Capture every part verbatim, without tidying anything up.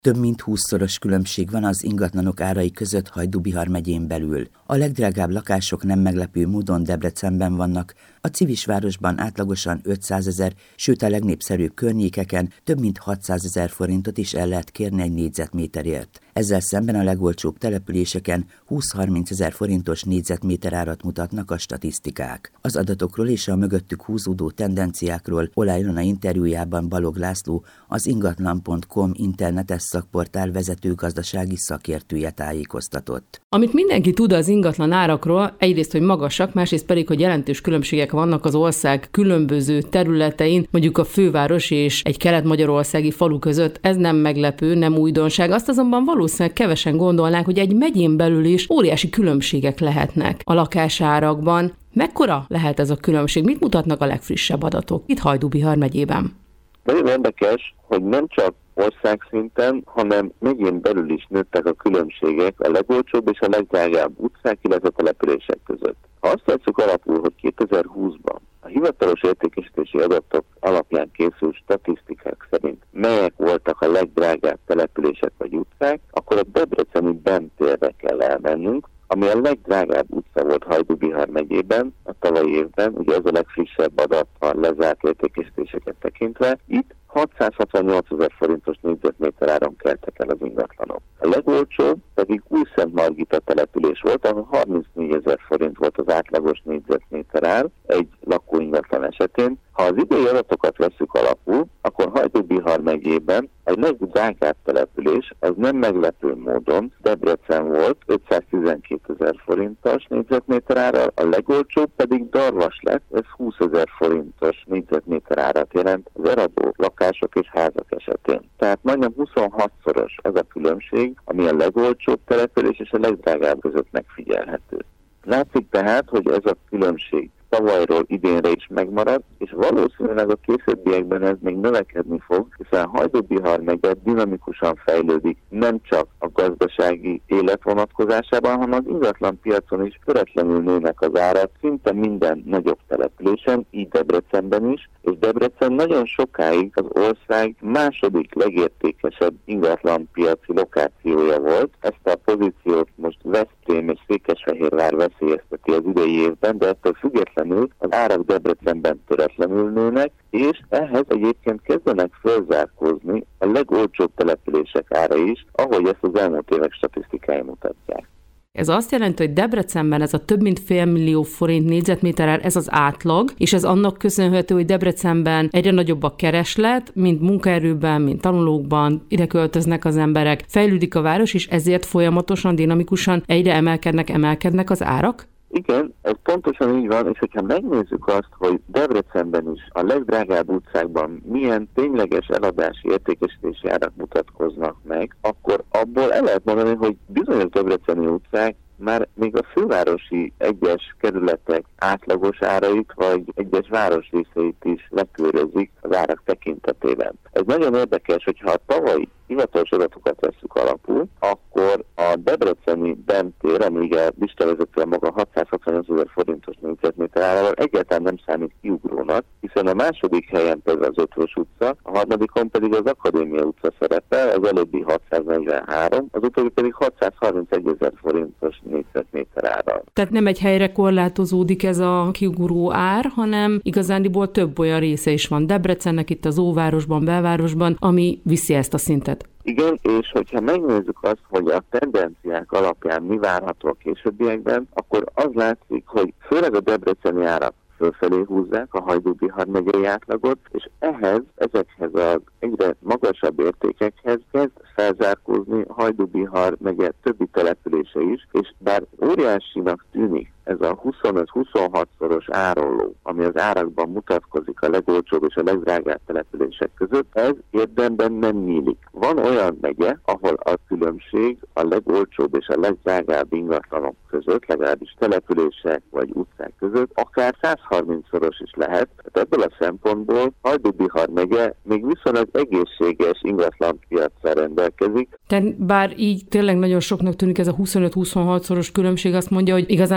Több mint húszszoros különbség van az ingatlanok árai között Hajdú-Bihar megyén belül. A legdrágább lakások nem meglepő módon Debrecenben vannak, a Civisvárosban átlagosan ötszázezer, sőt a legnépszerűbb környékeken több mint hatszázezer forintot is el lehet kérni egy négyzetméterért. Ezzel szemben a legolcsóbb településeken húsz-harmincezer forintos négyzetméter árat mutatnak a statisztikák. Az adatokról és a mögöttük húzódó tendenciákról Olá Ilona interjújában Balog László, az ingatlan pont com internetes szakportál vezető gazdasági szakértője tájékoztatott. Amit mindenki tud az ingatlan árakról, egyrészt, hogy magasak, másrészt pedig, hogy jelentős különbségek vannak az ország különböző területein, mondjuk a főváros és egy kelet-magyarországi falu között, ez nem meglepő, nem újdonság. Azt azonban valószínűleg kevesen gondolnák, hogy egy megyén belül is óriási különbségek lehetnek a lakásárakban. Mekkora lehet ez a különbség? Mit mutatnak a legfrissebb adatok itt Hajdú-Bihar megyében? Nagyon érdekes, hogy nem csak országszinten, hanem megyén belül is nőttek a különbségek a legolcsóbb és a legdrágább utcák, illetve települések között. Ha azt vesszük alapul, hogy kétezer-húszban a hivatalos értékesítési adatok alapján készült statisztikák szerint melyek voltak a legdrágább települések vagy utcák, akkor a debreceni Bentérre kell elmennünk, ami a legdrágább utca volt Hajdú-Bihar megyében a tavalyi évben, ugye ez a legfrissebb adat a lezárt értékesítéseket tekintve. Itt hatszázhatvannyolcezer forintos négyzetméter áron keltek el az ingatlanok. A legolcsóbb pedig Újszentmargita település volt, ahol harmincnégyezer forint volt az átlagos négyzetméter ár egy lakóingatlan esetén. Ha az idei adatokat veszük alapul, akkor Hajdú-Bihar megyében a legdrágább település az nem meglepő módon Debrecen volt ötszáztizenkétezer forintos négyzetméter árral, a legolcsóbb pedig Darvas lett, ez húszezer forintos négyzetméter árat jelent az eladó lakások és házak esetén. Tehát majdnem huszonhatszoros az a különbség, ami a legolcsóbb település és a legdrágább között megfigyelhető. Látszik tehát, hogy ez a különbség tavalyról idénre is megmarad, és valószínűleg a későbbiekben ez még növekedni fog, hiszen Hajdú-Bihar megye dinamikusan fejlődik nem csak a gazdasági élet vonatkozásában, hanem az ingatlan piacon is töretlenül nőnek az árak szinte minden nagyobb településen, így Debrecenben is, és Debrecen nagyon sokáig az ország második legértékesebb ingatlan piaci lokációja volt. Ezt a pozíciót most Veszprém és Székesfehérvár veszélyezteti az idei évben, de ettől függetlenül az árak Debrecenben töretlenül nőnek, és ehhez egyébként kezdenek fölzárkózni a legolcsóbb települések ára is, ahogy ezt az elmúlt évek statisztikái mutatják. Ez azt jelenti, hogy Debrecenben ez a több mint fél millió forint négyzetméter ár, ez az átlag, és ez annak köszönhető, hogy Debrecenben egyre nagyobb a kereslet, mint munkaerőben, mint tanulókban, ide költöznek az emberek, fejlődik a város, és ezért folyamatosan, dinamikusan egyre emelkednek, emelkednek az árak? Igen, ez pontosan így van, és hogyha megnézzük azt, hogy Debrecenben is a legdrágább utcákban milyen tényleges eladási értékesítési árak mutatkoznak meg, akkor abból el lehet mondani, hogy bizonyos debreceni utcák már még a fővárosi egyes kerületek átlagos árait, vagy egyes városrészeit is lekörözik az árak tekintetében. Ez nagyon érdekes, hogyha a tavalyi hivatalos adatokat vesszük alapul, akkor a debreceni Bentér, amíg a listavezető maga hatszázhatvannyolcezer forintos négyzetméter árával egyáltalán nem számít kiugrónak, hiszen a második helyen például az Ötvös utca, a harmadikon pedig az Akadémia utca szerepel, az előbbi hatszáznegyvenhárom, az utóbbi pedig hatszázharmincegyezer forintos négyzetméter árral. Tehát nem egy helyre korlátozódik ez a kiugró ár, hanem igazándiból több olyan része is van Debrecennek, itt az óvárosban, belvárosban, ami viszi ezt a szintet. Igen, és hogyha megnézzük azt, hogy a tendenciák alapján mi várható a későbbiekben, akkor az látszik, hogy főleg a debreceni árak fölfelé húzzák a Hajdú-Bihar megyei átlagot, és ehhez, ezekhez az egyre magasabb értékekhez kezd felzárkózni a Hajdú-Bihar megye többi települése is, és bár óriásinak tűnik ez a huszonöt-huszonhat szoros árolló, ami az árakban mutatkozik a legolcsóbb és a legdrágább települések között, ez érdemben nem nyílik. Van olyan megye, ahol a különbség a legolcsóbb és a legdrágább ingatlanok között, legalábbis települések vagy utcák között, akár százharminc szoros is lehet. Tehát ebből a szempontból Hajdú-Bihar megye még viszonylag egészséges ingatlanpiaccal rendelkezik. Tehát bár így tényleg nagyon soknak tűnik ez a huszonöt-huszonhat szoros különbség, azt mondja, hogy igazándiból ebben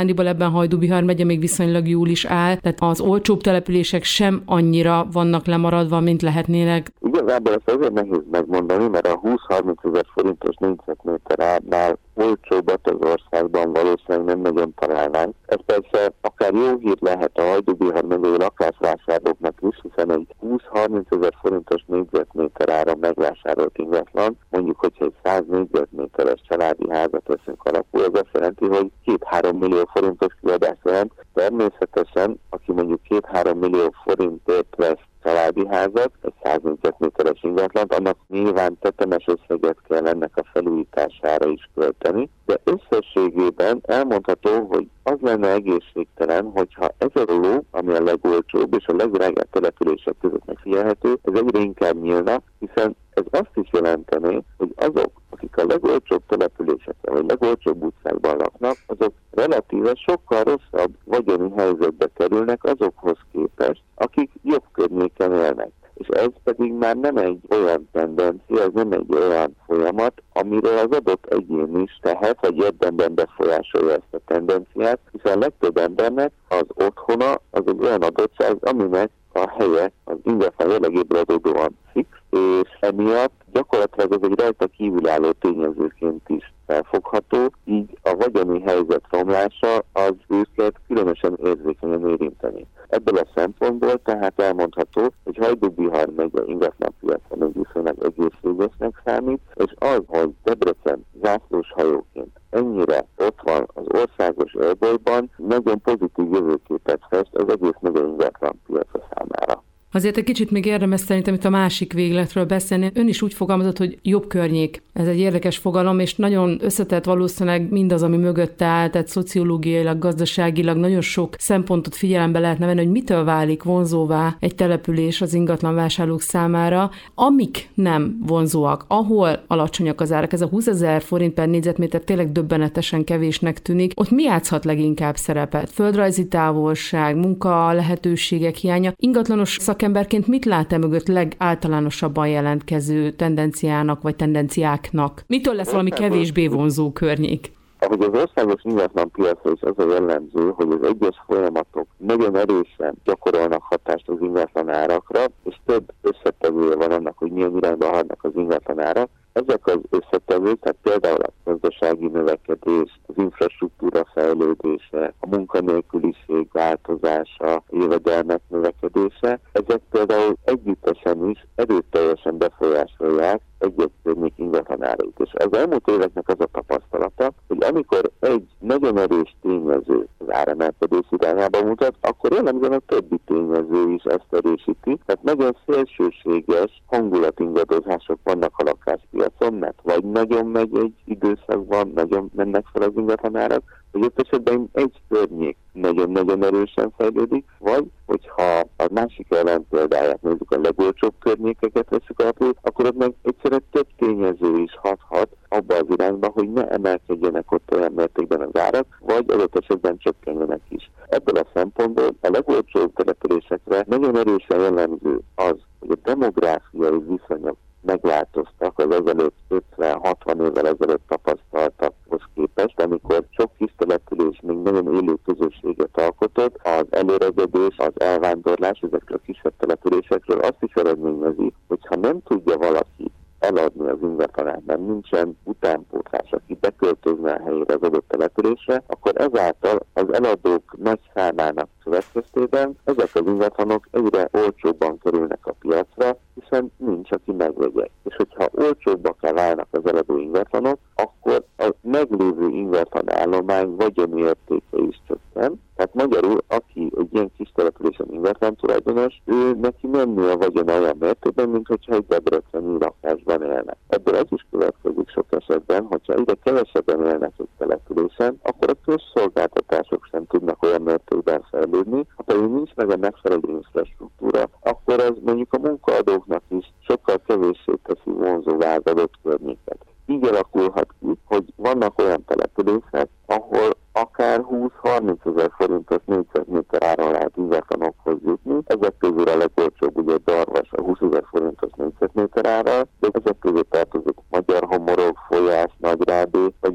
esetben Hajdú-Bihar megye még viszonylag jól is áll, tehát az olcsóbb települések sem annyira vannak lemaradva, mint lehetnének. Igazából ezt azért nehéz megmondani, mert a húsz-harmincezer forintos négyzetméter árnál olcsóbbat az országban valószínűleg nem nagyon találnánk. Ez persze akár jó hír lehet a Hajdú-Bihar megyei lakásvásárlóknak is, hiszen egy húsz-harmincezer forintos négyzetméter ára megvásárolt ingatlan, mondjuk, hogyha egy száz négyzetméteres családi házat veszünk alapul, az azt jelenti, hogy két-három millió forintos kiadást jelent. Természetesen, aki mondjuk két-három millió forintért vesz családi házat, egy száz négyzetméteres ingatlant, annak nyilván tetemes összeget kell ennek a felújítására is költeni, de összességében elmondható, hogy az lenne egészségtelen, hogyha ez a ló, ami a legolcsóbb és a legdrágább települések között megfigyelhető, ez egyre inkább nyílna, hiszen ez azt is jelenteni, hogy azok, akik a legolcsóbb településeken vagy legolcsóbb utcákban laknak, azok relatíve sokkal rosszabb vagyoni helyzetbe kerülnek azokhoz képest, akik jobb környéken élnek. És ez pedig már nem egy olyan tendencia, ez nem egy olyan folyamat, amiről az adott egyén is tehet, vagy érdemben befolyásolja ezt a tendenciát, hiszen a legtöbb embernek az otthona az egy olyan adottság, aminek a helye az ingatlan jellegéből adódóan fix, és emiatt gyakorlatilag ez egy rajta kívülálló tényezőként is felfogható, így a vagyoni helyzet romlása az őket különösen érzékenyen érinteni. Ebből a szempontból tehát elmondható, hogy Hajdú-Bihar megye ingatlanpiaca még viszonylag egészségesnek számít, és az, hogy Debrecen zászlós hajóként ennyire ott van az országos élbolyban, nagyon pozitív jövőképet fest az egész megye ingatlanpiaca számára. Azért egy kicsit még érdemes szerintem itt a másik végletről beszélni. Ön is úgy fogalmazott, hogy jobb környék. Ez egy érdekes fogalom, és nagyon összetett valószínűleg mindaz, ami mögötte áll, tehát szociológiailag, gazdaságilag nagyon sok szempontot figyelembe lehetne venni, hogy mitől válik vonzóvá egy település az ingatlanvásárlók számára, amik nem vonzóak, ahol alacsonyak az árak. Ez a húszezer forint per négyzetméter tényleg döbbenetesen kevésnek tűnik. Ott mi játszhat leginkább szerepet? Földrajzi távolság, munka lehetőségek hiánya, ingatlanos szak emberként mit lát-e mögött legáltalánosabban jelentkező tendenciának vagy tendenciáknak? Mitől lesz valami kevésbé vonzó környék? Ahogy az országos ingatlanpiacra is az a jellemző, hogy az egyes folyamatok nagyon erősen gyakorolnak hatást az ingatlan árakra, és több összetevője van annak, hogy milyen irányba haladnak az ingatlan árak. Ezek az összetevők, tehát például a gazdasági növekedés, az infrastruktúra fejlődése, a munkanélküliség változása, a jövedelmek növekedése, ezek például együttesen is erőteljesen befolyásolják egy-egy környék ingatlanárait. És az elmúlt éveknek az a tapasztalata, hogy amikor egy nagyon erős tényező az áremelkedés irányába mutat, akkor jellemzően a többi tényező is ezt erősíti. Tehát nagyon szélsőséges hangulatingadozások vannak a lakáspiacon, mert vagy nagyon megy egy időszakban, nagyon mennek fel az ingatlanárak, hogy ott esetben egy környék nagyon-nagyon erősen fejlődik, vagy hogyha a másik ellenpéldáját nézzük, a legolcsóbb környékeket veszük alapul, akkor ott meg egyszerűen több tényező is hathat abba az irányba, hogy ne emelkedjenek ott olyan mértékben az árak, vagy adott esetben csökkenjenek is. Ebből a szempontból a legolcsóbb településekre nagyon erősen jellemző az, hogy a demográfiai viszonyok megváltoztak az ezelőtt ötven-hatvan évvel ezelőtt tapasztaltakhoz képest, amikor sok kis település még nagyon élő közösséget alkotott, az előregedés, az elvándorlás ezekről a kisebb településekről azt is eredményezi, hogyha nem tudja valaki eladni az ingatlanát, mert nincsen utánpótlás, aki beköltözne a helyére az adott településre, akkor ezáltal az eladók nagy számának következtében ezek az ingatlanok egyre olcsóbban kerülnek a piacra, hiszen nincs, aki megvegye. És hogyha olcsóbbakká válnak az eladó ingatlanok, akkor a meglévő ingatlan állomány vagyoni értéke is csökken. Tehát magyarul, aki egy ilyen kis településen ingatlan tulajdonos, ő neki nem nő a vagyon olyan mértékben, mint hogyha egy debreceni lakásban élnek. Ebből az is következik sok esetben, hogyha egyre kevesebben élnek egy településen, akkor a közszolgáltatások sem tudnak olyan mértékben fejlődni, ha pedig nincs meg a megfelelő infrastruktúra, akkor ez mondjuk a munkaadóknak is sokkal kevéssé teszi vonzóvá az adott környéket. Így alakulhat ki, hogy vannak olyan települések, ahol akár húsz-harmincezer forintos négyzetméter áron lehet ingatlanokhoz jutni. Ezek közül a legolcsóbb ugye Darvas a húszezer forintos négyzetméter árral, de ezek közé tartozik Magyar Homorog, Folyás, Nagyrádé vagy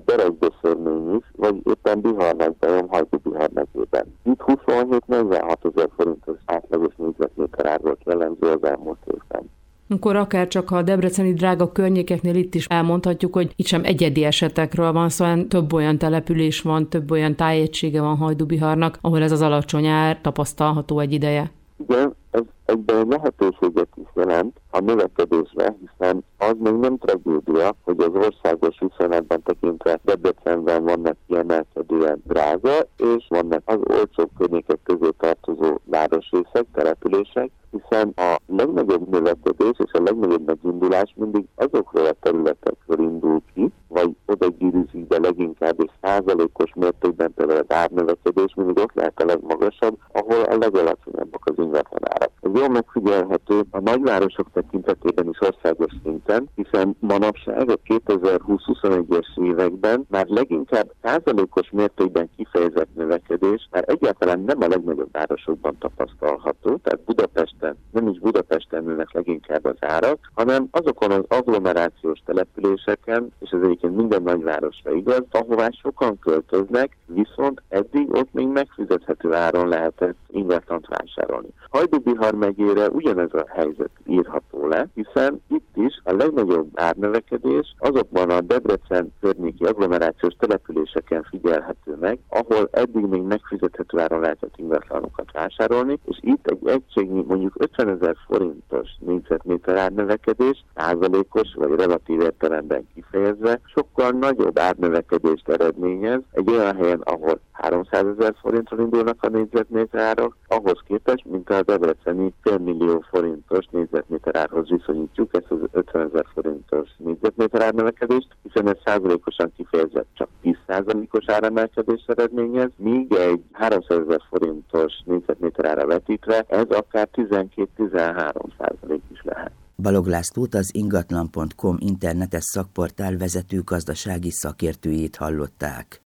Beregdöszörmény is, vagy éppen Bihar-megyben, Hajdú-Bihar megyében. Itt huszonhét-negyvenhatezer forintos átlagos négyzetméter ár volt jellemző az elmúlt évben. Akkor akár csak a debreceni drága környékeknél itt is elmondhatjuk, hogy itt sem egyedi esetekről van szó, szóval több olyan település van, több olyan tájegysége van Hajdú-Biharnak, ahol ez az alacsony ár tapasztalható egy ideje. Igen, ez egyben lehetőséget is jelent a növekedésre, hiszen az még nem tragédia, hogy az országos viszonylatban tekintve Debrecenben vannak kiemelkedően drága, és vannak az olcsóbb környékek közé tartozó városrészek, települések, hiszen a legnagyobb növekedés és a legnagyobb megindulás mindig azokról a területekről indul ki, vagy oda gyűrűzik be leginkább, és százalékos mértékben például az árnövekedés mindig ott lehet a legmagasabb, ahol a legalacsonyabbak az ingatlanárak. Ez jól megfigyelhető a nagyvárosok tekintetében is országos szinten, hiszen manapság a kétezer-húsz-huszonegyes években már leginkább százalékos mértékben kifejezett növekedés már egyáltalán nem a legnagyobb városokban tapasztalható, tehát Budapesten, nem is Budapesten nőnek leginkább az árak, hanem azokon az agglomerációs településeken, és ez egyébként minden nagyvárosra igaz, ahová sokan költöznek, viszont eddig ott még megfizethető áron lehetett ingatlant vásárolni. Hajdú-Bihar megyére ugyanez a helyzet írható le, hiszen itt is a legnagyobb árnövekedés azokban a Debrecen környéki agglomerációs településeken figyelhető meg, ahol eddig még megfizethető áron lehetett ingatlanokat vásárolni, és itt egy egységnyi mondjuk ötvenezer forintos négyzetméter árnövekedés, százalékos vagy relatív értelemben kifejezve, sokkal nagyobb árnövekedést eredményez egy olyan helyen, ahol háromszázezer forintról indulnak a négyzetméter árak, ahhoz képest, mint a debreceni félmillió forintos négyzetméter árhoz viszonyítjuk ezt az ötvenezer forintos négyzetméter árnövekedést, hiszen ez százalékosan kifejezett csak tíz százalékos áremelkedés eredményez, míg egy háromszázezer forintos négyzetméter ára vetítve ez akár tizenkét-tizenhárom százalék is lehet. Balog Lászlót, az ingatlan pont com internetes szakportál vezető gazdasági szakértőjét hallották.